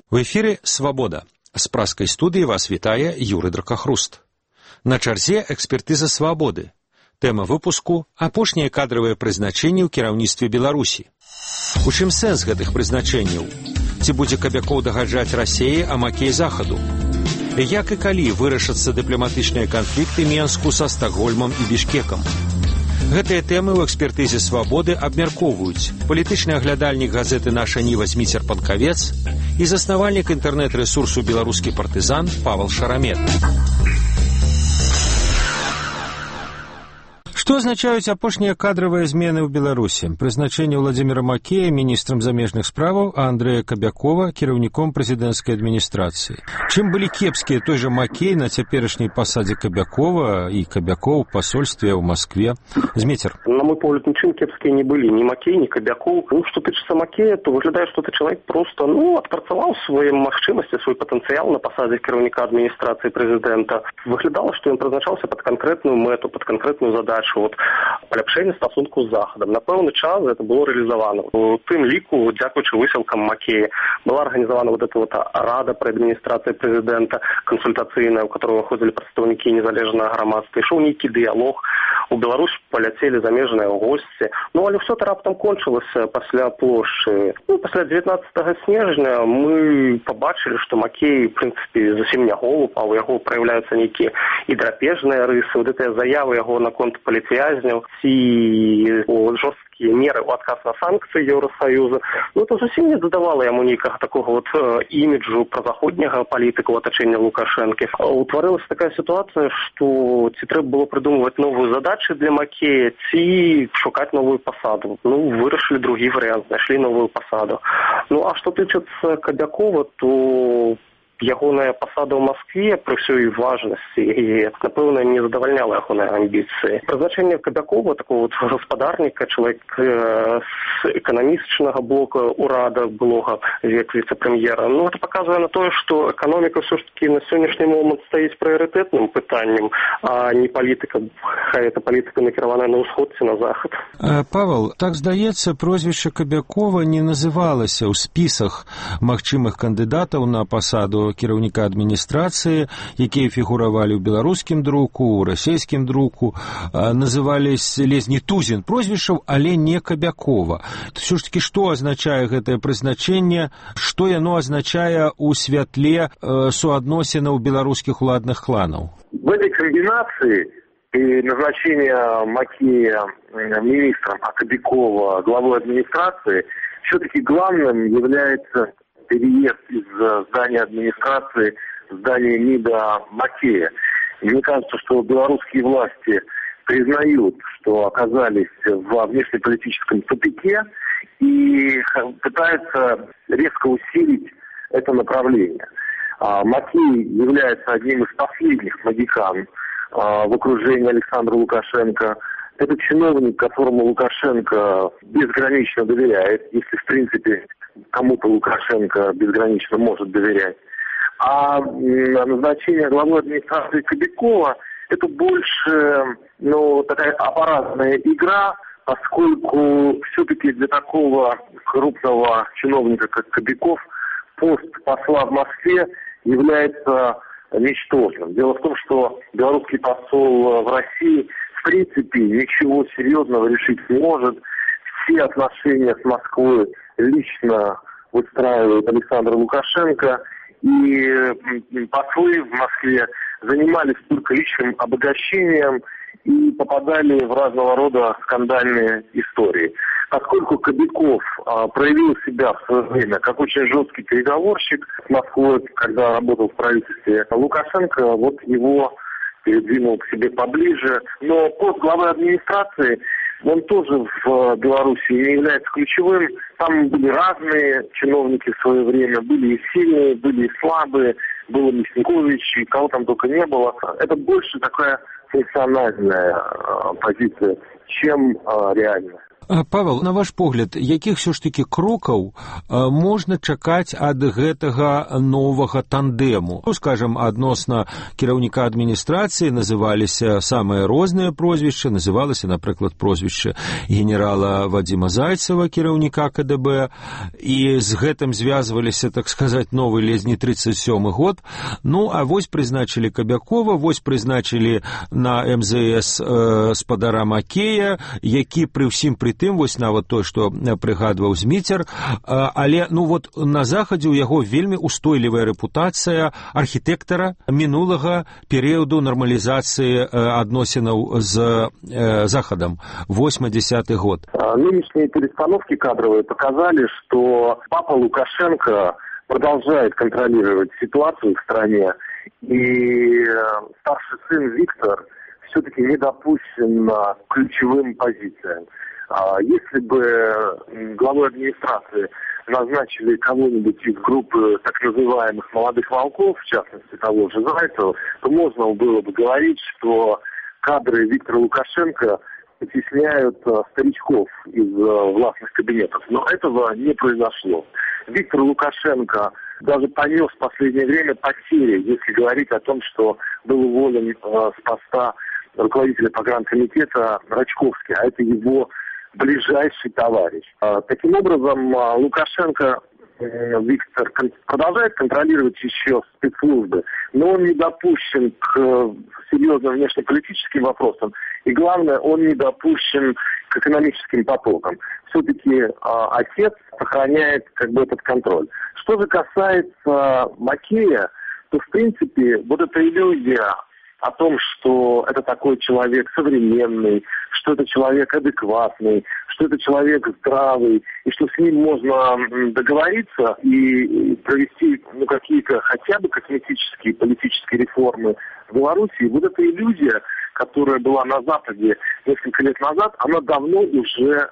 У эфіры «Свабода». З праскай студыі вас вітае Юрый Дракахруст. На чарзе экспертыза «Свабоды». Тэма выпуску – апошнія кадравыя прызначэнні ў кіраўніцтве Беларусі. У чым сэнс гэтых прызначэнняў? Ці будзе Кабякоў дагаджаць Расеі, а Макей захаду? Як і калі вырашацца дыпламатычныя канфлікты Менску са Стакгольмам і Бішкекам? Гэтыя тэмы ў экспертызе «Свабоды» абмяркоўваюць палітычны аглядальнік газеты «Наша Ніва» Зміцер Панкавец і заснавальнік інтэрнэт-рэсурсу «Беларускі партызан» Павел Шарамет. Што азначаюць апошнія кадравыя змены ў Беларусі? Прызначэнне Владзіміра Макея міністрам замежных справаў, а Андрэя Кабякова кіраўніком прэзідэнцкай адміністрацыі. Чым былі кепскія той жа Макей на цяперашняй пасадзе Кабякова і Кабякоў у пасольстве ў Маскве? Зміцер. На мой погляд, ничем кепские не были. Ни Макей, ни Кабяков. Что тычется Макея, то выглядает, что этот человек просто, отпрацаваў свае магчымасці, свой патэнцыял на пасадзе кіраўніка адміністрацыі прэзідэнта. Выглядала, што ён прызначаўся пад канкрэтную мэту, пад канкрэтную задачу. Паляпшэнне стасунку з захадам. На пэўны час это было рэалізавана. У тым ліку, дзякуючы высілкам Макея, была арганізавана рада пры адміністрацыі прэзідэнта, кансультацыйная, у которой выходзілі прадстаўнікі незалежнага грамадства. Ішоў нейкі дыялог. У Беларусь паляцелі замежныя госці. Але ўсё это раптам кончылася пасля плошчы. Пасля 19 снежня мы побачылі, што Макей, в прынцыпе, зусім не голуб, а ў яго праяўляюцца нейкія і драпежныя рысы. Гэтыя заявы яго наконт палітвязняў ці жорсткія меры ў адказ на санкцыі Еўрасаюза. Это зусім не дадавала яму нейкага такога іміджу празаходняга палітыка ў атачэнні Лукашэнкі. Утварылася такая сітуацыя, што ці трэба было прыдумваць новую задачу для Макея, ці шукаць новую пасаду. Вырашылі другі варыянт, знайшлі новую пасаду. А што тычыцца Кабякова, то ягоная пасада ў Маскве пры ўсёй важнасці і, напэўна, не задавальняла ягоныя амбіцыі. Прызначэнне Кабякова, такого гаспадарніка, чалавек з эканамічнага блока ўрада былога віцэ-прэм'ера, это паказвае на тое, што эканоміка ўсё ж такі на сённяшні момант стаіць прыярытэтным пытаннем, а не палітыка, хай это палітыка накіраваная на ўсход ці на захад. Павел, так здаецца, прозвішча Кабякова не называлася ў спісах магчымых кандыдатаў на пасаду кіраўніка адміністрацыі, якія фігуравалі ў беларускім друку, у расійскім друку, назывались ледзь не тузін прозвішчаў, але не Кабякова. Все ж таки, што азначае гэтае прызначэнне, што яно азначае ў святле суадносінаў беларускіх уладных кланаў? В этой комбинации и назначение Макея министром, а Кабякова главой администрации, все-таки главным является переезд из здания администрации в здание МИДа Макея. И мне кажется, что белорусские власти признают, что оказались во внешнеполитическом тупике и пытаются резко усилить это направление. Макей является одним из последних магикан в окружении Александра Лукашенко. Это чиновник, которому Лукашенко безгранично доверяет, если в принципе кому-то Лукашенко безгранично может доверять. А назначение главы администрации Кабякова – это больше такая аппаратная игра, поскольку все-таки для такого крупного чиновника, как Кабяков, пост посла в Москве является ничтожным. Дело в том, что белорусский посол в России в принципе ничего серьезного решить не может. Все отношения с Москвой лично выстраивает Александр Лукашенко, и послы в Москве занимались только личным обогащением и попадали в разного рода скандальные истории. Поскольку Кабяков проявил себя в свое время как очень жесткий переговорщик с Москвой, когда работал в правительстве, Лукашенко его передвинул к себе поближе. Но пост главы администрации, он тоже в Беларуси не является ключевым. Там были разные чиновники в свое время, были и сильные, были и слабые, был Мясникович, и кого там только не было. Это больше такая функциональная позиция, чем реальная. Павел, на ваш погляд, якіх все ж таки крокаў можна чакаць ад гэтага новага тандэму? Скажем, адносна кіраўніка адміністрацыі называліся самыя розныя прозвішчы, называлася, напрыклад, прозвішча генерала Вадзіма Зайцева, кіраўніка КДБ, і з гэтым звязваліся, так сказаць, новы ледзь не 37-й год. Ну, а вось прызначылі Кабякова, вось прызначылі на МЗС спадара Макея, які пры ўсім пры тым, вось нават той, што прыгадваў Зміцер, але, ну вот, на Захадзе ў яго вельмі устойлівая рэпутацыя архітэктара мінулага перыяду нармалізацыі адносінаў з Захадам, 80-й год. Нынешние перестановки кадровые показали, что папа Лукашенко продолжает контролировать ситуацию в стране, и старший сын Виктор все-таки не допущен к ключевым позициям. Если бы главой администрации назначили кого-нибудь из группы так называемых молодых волков, в частности того же Зайцева, то можно было бы говорить, что кадры Виктора Лукашенко потесняют старичков из властных кабинетов. Но этого не произошло. Виктор Лукашенко даже понес в последнее время потери, если говорить о том, что был уволен с поста руководителя погранкомитета Рачковский, а это его ближайший товарищ. Таким образом, Лукашенко Виктор продолжает контролировать еще спецслужбы, но он не допущен к серьезным внешнеполитическим вопросам, и главное, он не допущен к экономическим потокам. Все-таки отец сохраняет как бы этот контроль. Что же касается Макея, то в принципе вот эта иллюзия о том, что это такой человек современный, что это человек адекватный, что это человек здравый, и что с ним можно договориться и провести какие-то хотя бы косметические политические реформы в Беларуси. Вот эта иллюзия, которая была на Западе несколько лет назад, она давно уже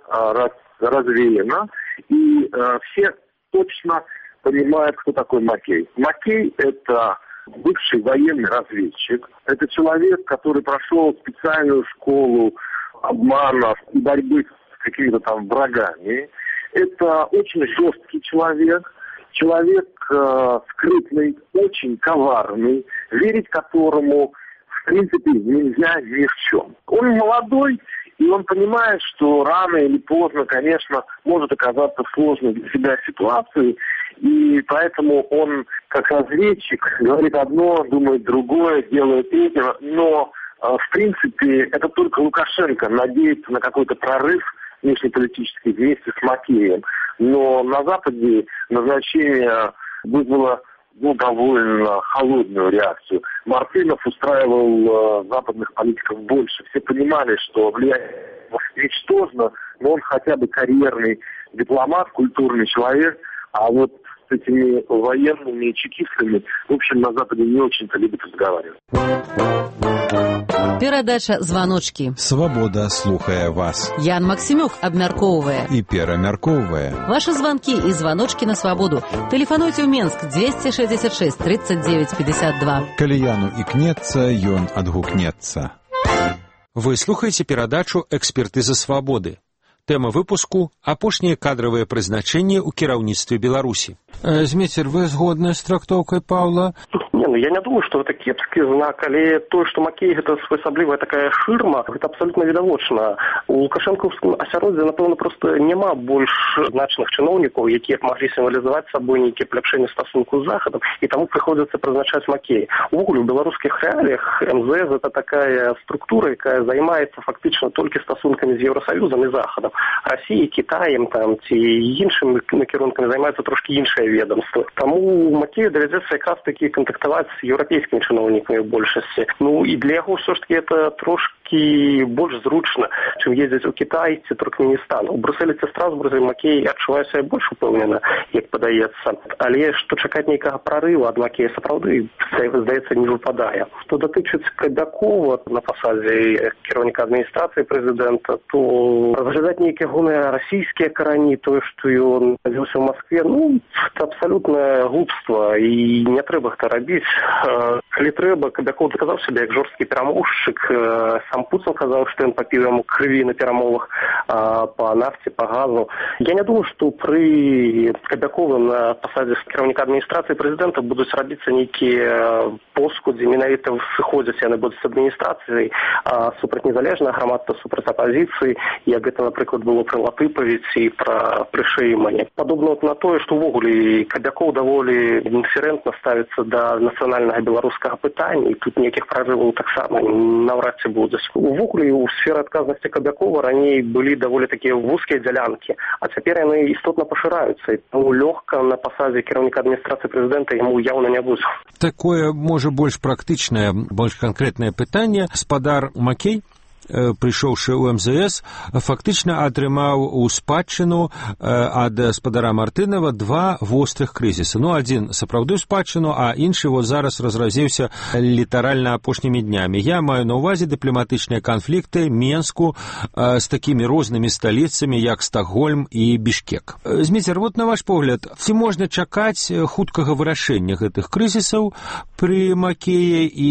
развеяна, и все точно понимают, кто такой Макей. Макей – это бывший военный разведчик. Это человек, который прошел специальную школу обманов и борьбы с какими-то там врагами. Это очень жесткий человек, человек скрытный, очень коварный, верить которому, в принципе, нельзя ни в чем. Он молодой, и он понимает, что рано или поздно, конечно, может оказаться в сложной для себя ситуации, и поэтому он, как разведчик, говорит одно, думает другое, делает третье, но, в принципе, это только Лукашенко надеется на какой-то прорыв внешнеполитический вместе с Макеем. Но на Западе назначение вызвало довольно холодную реакцию. Мартынов устраивал западных политиков больше. Все понимали, что влияние ничтожно, но он хотя бы карьерный дипломат, культурный человек, а вот с этими военными и чекистами, в общем, на Западе не очень-то любят разговаривать. Перадача «Званочки». Свабода слухае вас. Ян Максимюк абмяркоўвае І перамяркоўвае. Ваши звонки и звоночки на свободу. Телефонуйте в Минск 266 39 52. Калі Яну ікнецца, ён адгукнецца. Вы слухаеце перадачу «Экспертыза свабоды». Тэма выпуску – апошнія кадравыя прызначэнні ў кіраўніцтве Беларусі. Зміцер, вы згодны з трактоўкай Павла? Я не думаю, что это кепский знак, але то, что Макей это своеасаблівая такая ширма, это абсолютно відавочна. У лукашэнкаўскім асяроддзі, напэўна, просто няма больш значных чыноўнікаў, якія б маглі сімвалізаваць сабой нейкія паляпшэнні стасунку з Захадам, і таму прыходзіцца прызначаць Макей. Увогуле, у беларускіх рэаліях МЗС это такая структура, якая займаецца фактычна толькі стасункамі з Еўрасаюзам і Захадам. Расіяй, Кітаем там ці іншымі накірункамі займаецца трошкі іншае ведомства. Таму Макею давядзецца якраз такі кантактаваць з еўрапейскімі чыноўнікамі ў большасці. Ну і для яго ўсё ж таки это трошкі больш зручна, чым ездзіць у Кітай ці Туркменістан. У Брюсселі ці Страсбурзе Макей адчувае сябе больш упэўнена, як падаецца. Але што чакаць нейкага прарыву ад Макея сапраўды, здаецца, не выпадае. Што датычыць Кабякова на пасадзе кіраўніка адміністрацыі прэзідэнта, то разглядаць нейкія гоныя расійскія карані, тое, што ён адзіўся ў Маскве, ну, это абсалютнае глупства, і не трэба гэта рабіць. паводзіць. Калі трэба, Кабякоў даказаў сябе як жорсткі перамоўшчык. Сам Пуцін казаў, што ён папіў яму крыві на перамовах па нафце, па газу. Я не думаю, што пры Кабяковым на пасадзе кіраўніка адміністрацыі прэзідэнта будуць рабіцца нейкія поскудзі, менавіта сыходзяць яны будуць з адміністрацыяй супраць незалежнага грамадства, супраць апазіцыі, як гэта, напрыклад, было пры Латыпавіці і пры Шэймане. Падобна на тое, што ўвогуле Кабякоў даволі індыферэнтна ставіцца да нацыянальнага беларускага пытання, і тут ніякіх прарываў таксама наўрад ці будуць. Увогуле у сферы адказнасці Кабякова раней былі даволі такія вузкія дзялянкі, а цяпер яны істотна пашыраюцца, і тому лёгка на пасадзе кіраўніка адміністрацыі прэзідэнта яму яўна не будзе. Такое, можа, больш практычнае, больш канкрэтнае пытанне. Спадар Макей, прыйшоўшы ў МЗС, фактычна атрымаў у спадчыну ад спадара Мартынова два вострых крызісы. Адзін сапраўды ў спадчыну, а іншы зараз разразіўся літаральна апошнімі днямі. Я маю на ўвазе дыпламатычныя канфлікты Менску з такімі рознымі сталіцамі, як Стакгольм і Бішкек. Зміцер, на ваш погляд, ці можна чакаць хуткага вырашэння гэтых крызісаў пры Макеі і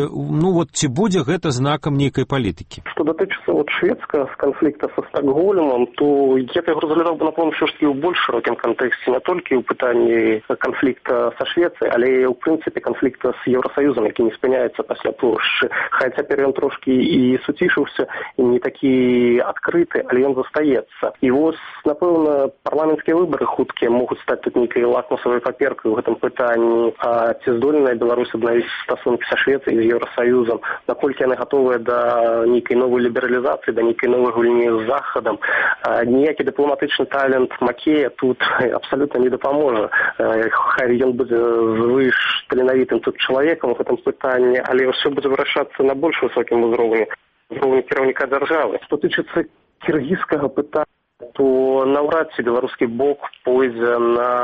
ці будзе гэта знакам нейкай палітыкі? Что датычыцца шведскага канфлікта са Стакгольмам, то я б яго разглядаў бы, напэўна, ўсё ж такі ў больш шырокім кантэксце, не толькі ў пытанні канфлікта са Швецыяй, але і ў прынцыпе канфлікта з Еўрасаюзам, які не спыняецца пасля плошчы. Хай цяпер ён трошкі і суцішыўся, і не такі адкрыты, але ён застаецца. І напэўна, парламенцкія выбары хуткія могуць стаць тут нейкай лакмусавай паперкай у гэтым пытанні. А ці здольная Беларусь аднавіць стасункі са Швецыяй і з Еўрасаюзам, наколькі яны гатовыя да нейкай новой лібералізацыі, да нейкай новай гульні з Захадам. Ніякі дыпламатычны талент Макея тут абсалютна не дапаможа. Хай ён будзе звыш таленавітым тут чалавекам у гэтым пытанні, але ўсё будзе вырашацца на больш высокім узроўні кіраўніка дзяржавы. Што тычыцца кіргізскага пытання, то наўрад ці беларускі бок пойдзе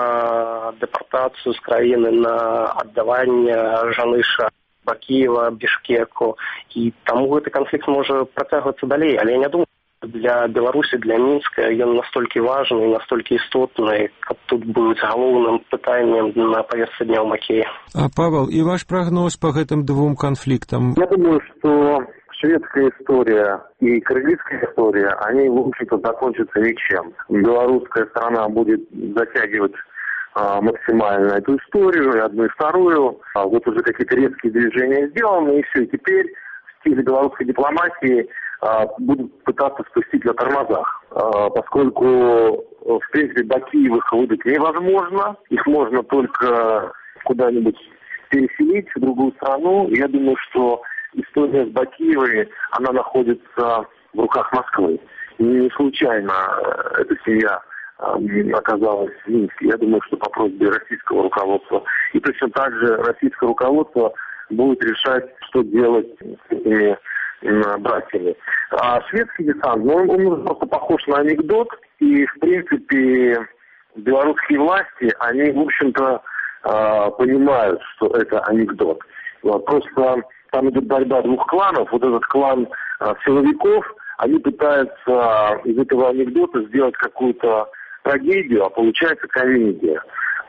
на дэпартацыю з краіны, на аддаванне Жаныша Киева, Бішкеку, і таму гэты канфлікт можа працягвацца далей, але я не думаю, для Беларусі, для Мінска ён настолькі важны і настолькі істотны, каб тут будуць галоўным пытаннем на павестцы дня ў Макеі. А, Павел, і ваш прагноз по гэтым двум канфліктам? Я думаю, что шведская история и кыргызская история, они, в общем-то, закончатся ничем. Белорусская сторона будет затягивать максимально эту историю, и одну, и вторую. Вот уже какие-то резкие движения сделаны, и все. И теперь в стиле белорусской дипломатии будут пытаться спустить на тормозах, поскольку, в принципе, Бакиевых выдать невозможно. Их можно только куда-нибудь переселить в другую страну. Я думаю, что история с Бакиевой, она находится в руках Москвы. Не случайно эта семья оказалась в Минске. Я думаю, что по просьбе российского руководства. И точно так же российское руководство будет решать, что делать с этими братьями. А шведский десант, он просто похож на анекдот. И, в принципе, белорусские власти, они, в общем-то, понимают, что это анекдот. Просто там идет борьба двух кланов. Вот этот клан силовиков, они пытаются из этого анекдота сделать какую-то трагедию, а получается комедия.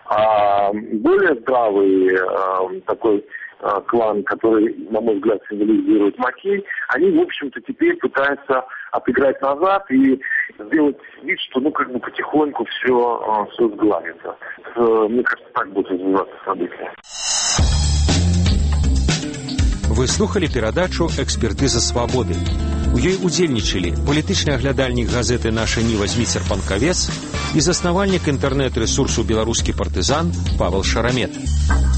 А более здравый такой клан, который, на мой взгляд, символизирует Макей, они, в общем-то, теперь пытаются отыграть назад и сделать вид, что, потихоньку все сгладится. Мне кажется, так будет развиваться события. Вы слухали перадачу «Экспертыза свабоды». У ёй удзельнічалі палітычны аглядальнік газеты «Наша Ніва» Зміцер Панкавец і заснавальнік інтэрнэт-рэсурсу «Беларускі партызан» Павел Шарамет.